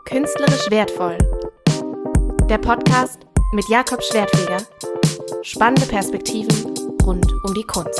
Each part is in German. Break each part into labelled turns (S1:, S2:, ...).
S1: Künstlerisch wertvoll. Der Podcast mit Jakob Schwertfeger. Spannende Perspektiven rund um die Kunst.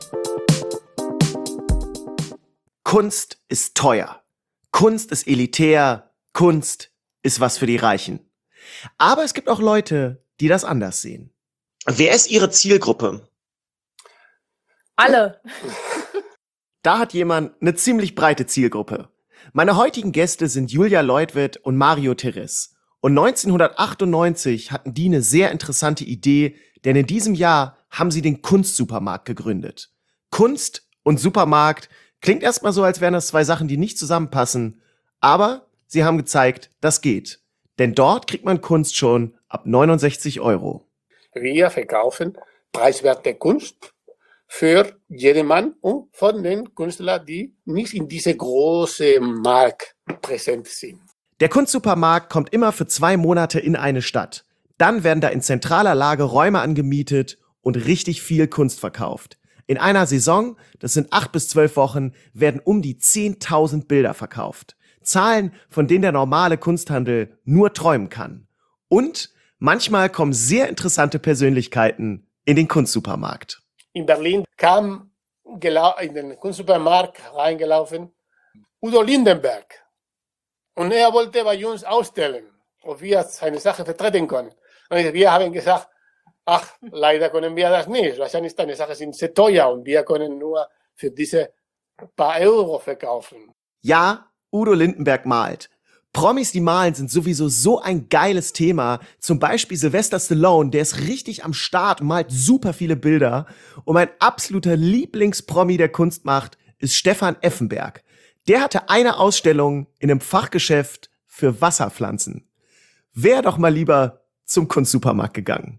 S2: Kunst ist teuer. Kunst ist elitär. Kunst ist was für die Reichen. Aber es gibt auch Leute, die das anders sehen.
S3: Wer ist Ihre Zielgruppe?
S4: Alle.
S2: Da hat jemand eine ziemlich breite Zielgruppe. Meine heutigen Gäste sind Julia Leutwitt und Mario Terres. Und 1998 hatten die eine sehr interessante Idee, denn in diesem Jahr haben sie den Kunstsupermarkt gegründet. Kunst und Supermarkt klingt erstmal so, als wären das zwei Sachen, die nicht zusammenpassen. Aber sie haben gezeigt, das geht. Denn dort kriegt man Kunst schon ab 69 €.
S5: Wir verkaufen preiswerte Kunst für jedermann und von den Künstlern, die nicht in diese großen Markt präsent sind.
S2: Der Kunstsupermarkt kommt immer für 2 Monate in eine Stadt. Dann werden da in zentraler Lage Räume angemietet und richtig viel Kunst verkauft. In einer Saison, das sind 8 bis 12 Wochen, werden um die 10.000 Bilder verkauft. Zahlen, von denen der normale Kunsthandel nur träumen kann. Und manchmal kommen sehr interessante Persönlichkeiten in den Kunstsupermarkt.
S5: In Berlin kam in den Kunstsupermarkt reingelaufen Udo Lindenberg. Und er wollte bei uns ausstellen, ob wir seine Sache vertreten können. Und wir haben gesagt, leider können wir das nicht. Wahrscheinlich deine Sachen sind sehr teuer und wir können nur für diese paar Euro verkaufen.
S2: Ja, Udo Lindenberg malt. Promis, die malen, sind sowieso so ein geiles Thema. Zum Beispiel Sylvester Stallone, der ist richtig am Start und malt super viele Bilder. Und mein absoluter Lieblingspromi, der Kunst macht, ist Stefan Effenberg. Der hatte eine Ausstellung in einem Fachgeschäft für Wasserpflanzen. Wär doch mal lieber zum Kunstsupermarkt gegangen.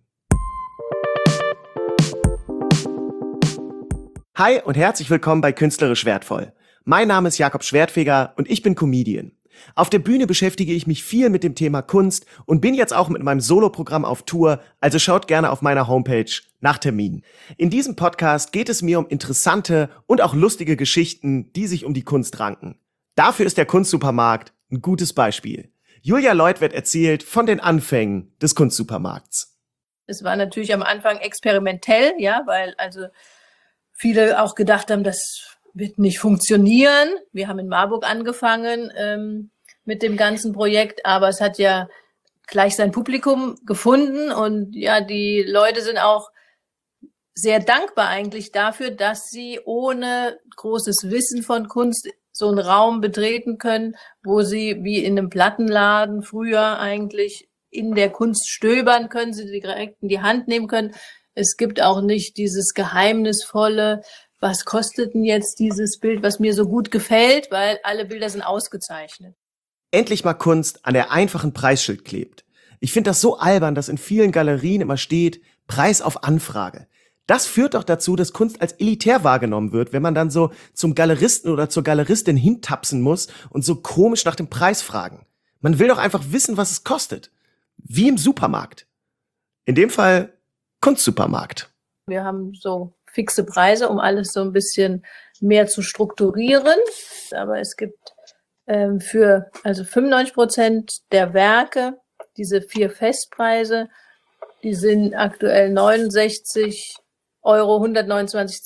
S2: Hi und herzlich willkommen bei Künstlerisch wertvoll. Mein Name ist Jakob Schwertfeger und ich bin Comedian. Auf der Bühne beschäftige ich mich viel mit dem Thema Kunst und bin jetzt auch mit meinem Soloprogramm auf Tour, also schaut gerne auf meiner Homepage nach Terminen. In diesem Podcast geht es mir um interessante und auch lustige Geschichten, die sich um die Kunst ranken. Dafür ist der Kunstsupermarkt ein gutes Beispiel. Julia Leutwitt erzählt von den Anfängen des Kunstsupermarkts.
S4: Es war natürlich am Anfang experimentell, ja, weil also viele auch gedacht haben, das wird nicht funktionieren. Wir haben in Marburg angefangen mit dem ganzen Projekt, aber es hat ja gleich sein Publikum gefunden und ja, die Leute sind auch sehr dankbar eigentlich dafür, dass sie ohne großes Wissen von Kunst so einen Raum betreten können, wo sie wie in einem Plattenladen früher eigentlich in der Kunst stöbern können, sie direkt in die Hand nehmen können. Es gibt auch nicht dieses geheimnisvolle, was kostet denn jetzt dieses Bild, was mir so gut gefällt, weil alle Bilder sind ausgezeichnet.
S2: Endlich mal Kunst an der einfachen Preisschild klebt. Ich finde das so albern, dass in vielen Galerien immer steht, Preis auf Anfrage. Das führt doch dazu, dass Kunst als elitär wahrgenommen wird, wenn man dann so zum Galeristen oder zur Galeristin hintapsen muss und so komisch nach dem Preis fragen. Man will doch einfach wissen, was es kostet. Wie im Supermarkt. In dem Fall Kunstsupermarkt.
S4: Wir haben so fixe Preise, um alles so ein bisschen mehr zu strukturieren. Aber es gibt für 95% der Werke diese 4 Festpreise, die sind aktuell 69 €, 129,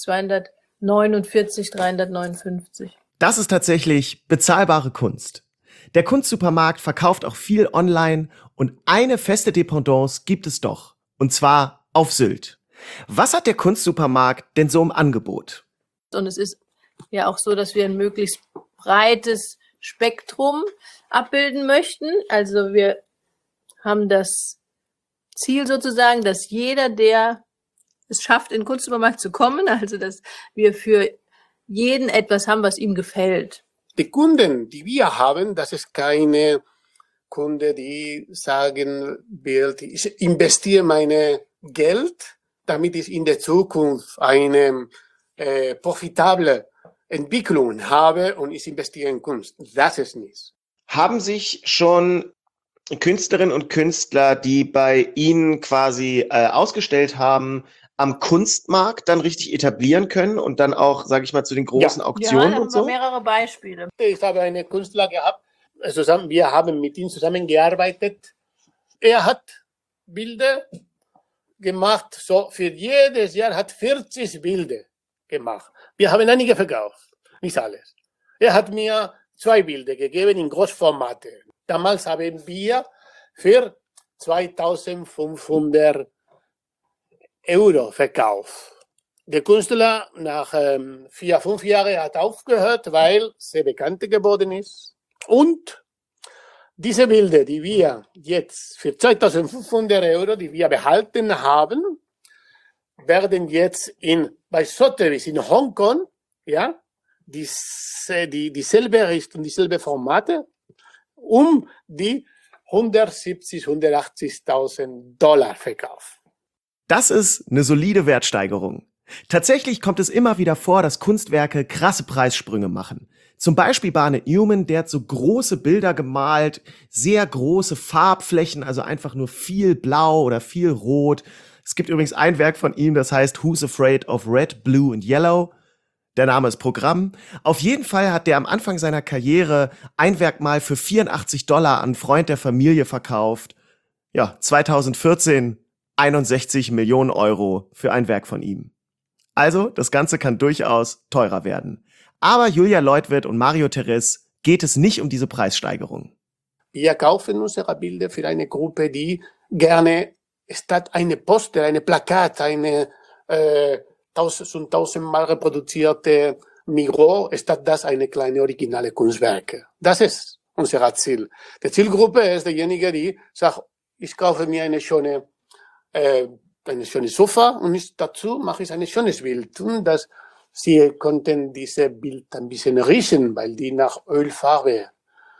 S4: 249, 359.
S2: Das ist tatsächlich bezahlbare Kunst. Der Kunstsupermarkt verkauft auch viel online und eine feste Dependance gibt es doch. Und zwar auf Sylt. Was hat der Kunstsupermarkt denn so im Angebot?
S4: Und es ist ja auch so, dass wir ein möglichst breites Spektrum abbilden möchten. Also wir haben das Ziel sozusagen, dass jeder, der es schafft, in den Kunstsupermarkt zu kommen, also dass wir für jeden etwas haben, was ihm gefällt.
S5: Die Kunden, die wir haben, das ist keine Kunde, die sagen will, ich investiere meine Geld, damit ich in der Zukunft eine profitable Entwicklung habe und ich investiere in Kunst. Das ist nicht.
S3: Haben sich schon Künstlerinnen und Künstler, die bei Ihnen quasi ausgestellt haben, am Kunstmarkt dann richtig etablieren können und dann auch, sage ich mal, zu den großen Auktionen
S4: da
S3: und so?
S4: haben wir mehrere Beispiele.
S5: Ich habe einen Künstler gehabt, wir haben mit ihm zusammengearbeitet. Er hat Bilder gemacht, so für jedes Jahr hat 40 Bilder gemacht. Wir haben einige verkauft, nicht alles. Er hat mir 2 Bilder gegeben in Großformate. Damals haben wir für 2.500 Euro verkauft. Der Künstler nach 4-5 Jahren hat aufgehört, weil sehr bekannt geworden ist. Und diese Bilder, die wir jetzt für 2.500 Euro, die wir behalten haben, werden jetzt bei Sotheby's in Hongkong, ja, dieselbe Richtung, dieselbe Formate, die 170.000, 180.000 Dollar verkauft.
S2: Das ist eine solide Wertsteigerung. Tatsächlich kommt es immer wieder vor, dass Kunstwerke krasse Preissprünge machen. Zum Beispiel Barnett Newman, der hat so große Bilder gemalt, sehr große Farbflächen, also einfach nur viel Blau oder viel Rot. Es gibt übrigens ein Werk von ihm, das heißt Who's Afraid of Red, Blue and Yellow? Der Name ist Programm. Auf jeden Fall hat der am Anfang seiner Karriere ein Werk mal für $84 an einen Freund der Familie verkauft. Ja, 2014 61 Millionen Euro für ein Werk von ihm. Also, das Ganze kann durchaus teurer werden. Aber Julia Leutwitt und Mario Terres geht es nicht um diese Preissteigerung.
S5: Wir kaufen unsere Bilder für eine Gruppe, die gerne statt eine Poster, eine Plakat, eine 1000-mal reproduzierte Migros, statt das eine kleine originale Kunstwerke. Das ist unser Ziel. Die Zielgruppe ist diejenige, die sagt, ich kaufe mir eine schöne Sofa und dazu mache ich ein schönes Bild. Und sie konnten diese Bild ein bisschen riechen, weil die nach Ölfarbe,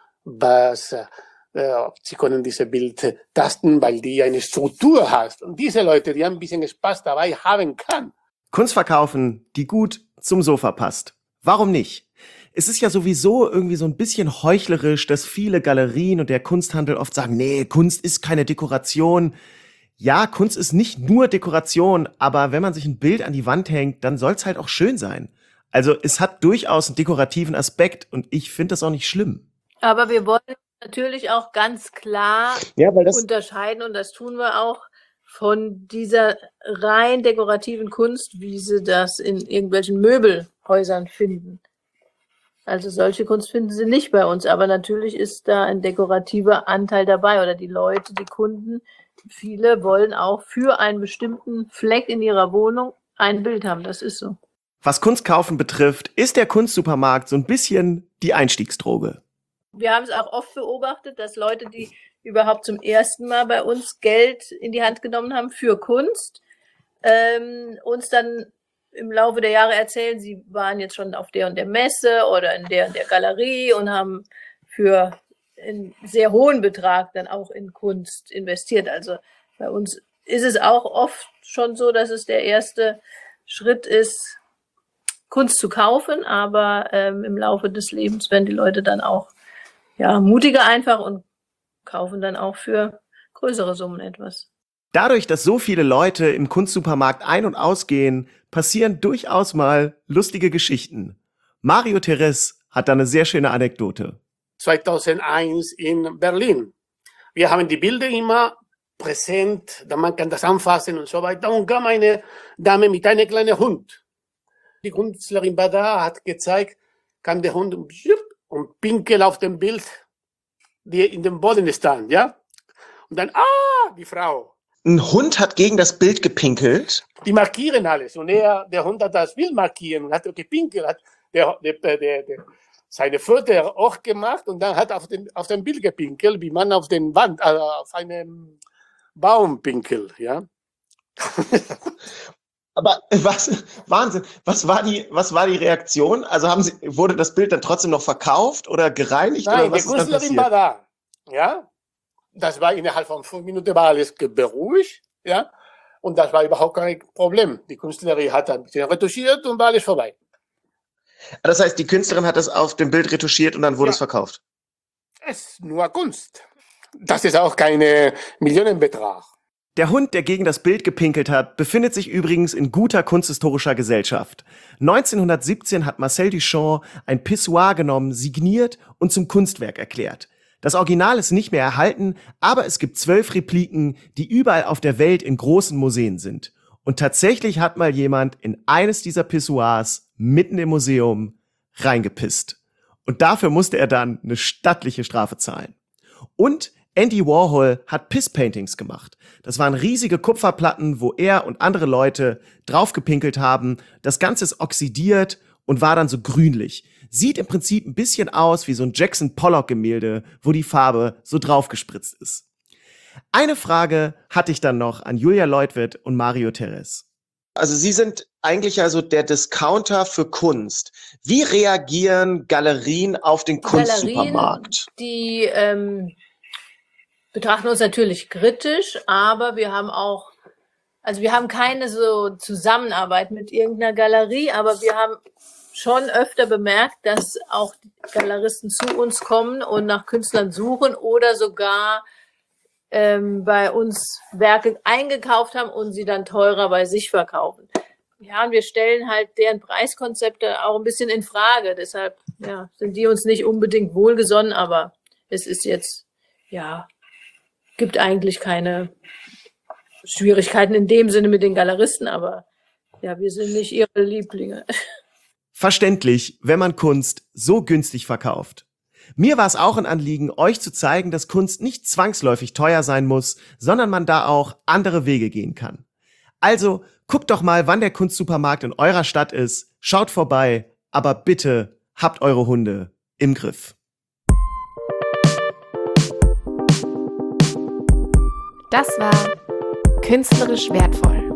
S5: sie können diese Bild tasten, weil die eine Struktur hat. Und diese Leute, die ein bisschen Spaß dabei haben kann.
S2: Kunst verkaufen, die gut zum Sofa passt. Warum nicht? Es ist ja sowieso irgendwie so ein bisschen heuchlerisch, dass viele Galerien und der Kunsthandel oft sagen, nee, Kunst ist keine Dekoration. Ja, Kunst ist nicht nur Dekoration, aber wenn man sich ein Bild an die Wand hängt, dann soll es halt auch schön sein. Also es hat durchaus einen dekorativen Aspekt und ich finde das auch nicht schlimm.
S4: Aber wir wollen natürlich auch ganz klar unterscheiden, und das tun wir auch, von dieser rein dekorativen Kunst, wie sie das in irgendwelchen Möbelhäusern finden. Also solche Kunst finden sie nicht bei uns, aber natürlich ist da ein dekorativer Anteil dabei, oder die Leute, die Kunden, viele wollen auch für einen bestimmten Fleck in ihrer Wohnung ein Bild haben, das ist so.
S2: Was Kunstkaufen betrifft, ist der Kunstsupermarkt so ein bisschen die Einstiegsdroge.
S4: Wir haben es auch oft beobachtet, dass Leute, die überhaupt zum ersten Mal bei uns Geld in die Hand genommen haben für Kunst, uns dann im Laufe der Jahre erzählen, sie waren jetzt schon auf der und der Messe oder in der und der Galerie und haben für einen sehr hohen Betrag dann auch in Kunst investiert. Also bei uns ist es auch oft schon so, dass es der erste Schritt ist, Kunst zu kaufen, aber im Laufe des Lebens werden die Leute dann auch mutiger einfach und kaufen dann auch für größere Summen etwas.
S2: Dadurch, dass so viele Leute im Kunstsupermarkt ein- und ausgehen, passieren durchaus mal lustige Geschichten. Mario Terres hat da eine sehr schöne Anekdote.
S5: 2001 in Berlin. Wir haben die Bilder immer präsent, da man kann das anfassen und so weiter. Und kam eine Dame mit einem kleinen Hund. Die Künstlerin war da, hat gezeigt, kam der Hund und pinkel auf dem Bild, die in dem Boden stand, ja. Und dann, die Frau.
S3: Ein Hund hat gegen das Bild gepinkelt.
S5: Die markieren alles. Und der Hund hat das Bild markiert und hat gepinkelt, hat seine Pfote auch gemacht und dann hat auf dem Bild gepinkelt, wie man auf den Wand, auf einem Baum pinkelt, ja.
S3: Aber Wahnsinn, was war die Reaktion? Also wurde das Bild dann trotzdem noch verkauft oder gereinigt?
S5: Nein,
S3: oder was
S5: die Künstlerin war da, ja. Das war innerhalb von 5 Minuten war alles beruhigt, ja. Und das war überhaupt kein Problem. Die Künstlerin hat ein bisschen retuschiert und war alles vorbei.
S3: Das heißt, die Künstlerin hat das auf dem Bild retuschiert und dann wurde es verkauft?
S5: Es ist nur Kunst. Das ist auch kein Millionenbetrag.
S2: Der Hund, der gegen das Bild gepinkelt hat, befindet sich übrigens in guter kunsthistorischer Gesellschaft. 1917 hat Marcel Duchamp ein Pissoir genommen, signiert und zum Kunstwerk erklärt. Das Original ist nicht mehr erhalten, aber es gibt 12 Repliken, die überall auf der Welt in großen Museen sind. Und tatsächlich hat mal jemand in eines dieser Pissoirs mitten im Museum reingepisst. Und dafür musste er dann eine stattliche Strafe zahlen. Und Andy Warhol hat Piss-Paintings gemacht. Das waren riesige Kupferplatten, wo er und andere Leute draufgepinkelt haben. Das Ganze ist oxidiert und war dann so grünlich. Sieht im Prinzip ein bisschen aus wie so ein Jackson Pollock-Gemälde, wo die Farbe so draufgespritzt ist. Eine Frage hatte ich dann noch an Julia Leutwitt und Mario Terres.
S3: Also Sie sind eigentlich also der Discounter für Kunst. Wie reagieren Galerien auf den Kunstsupermarkt?
S4: Die betrachten uns natürlich kritisch, aber wir haben keine so Zusammenarbeit mit irgendeiner Galerie, aber wir haben schon öfter bemerkt, dass auch Galeristen zu uns kommen und nach Künstlern suchen oder sogar bei uns Werke eingekauft haben und sie dann teurer bei sich verkaufen. Ja, und wir stellen halt deren Preiskonzepte auch ein bisschen in Frage. Deshalb sind die uns nicht unbedingt wohlgesonnen, aber es ist jetzt, gibt eigentlich keine Schwierigkeiten in dem Sinne mit den Galeristen, aber wir sind nicht ihre Lieblinge.
S2: Verständlich, wenn man Kunst so günstig verkauft. Mir war es auch ein Anliegen, euch zu zeigen, dass Kunst nicht zwangsläufig teuer sein muss, sondern man da auch andere Wege gehen kann. Also guckt doch mal, wann der Kunstsupermarkt in eurer Stadt ist, schaut vorbei, aber bitte habt eure Hunde im Griff.
S1: Das war Künstlerisch wertvoll.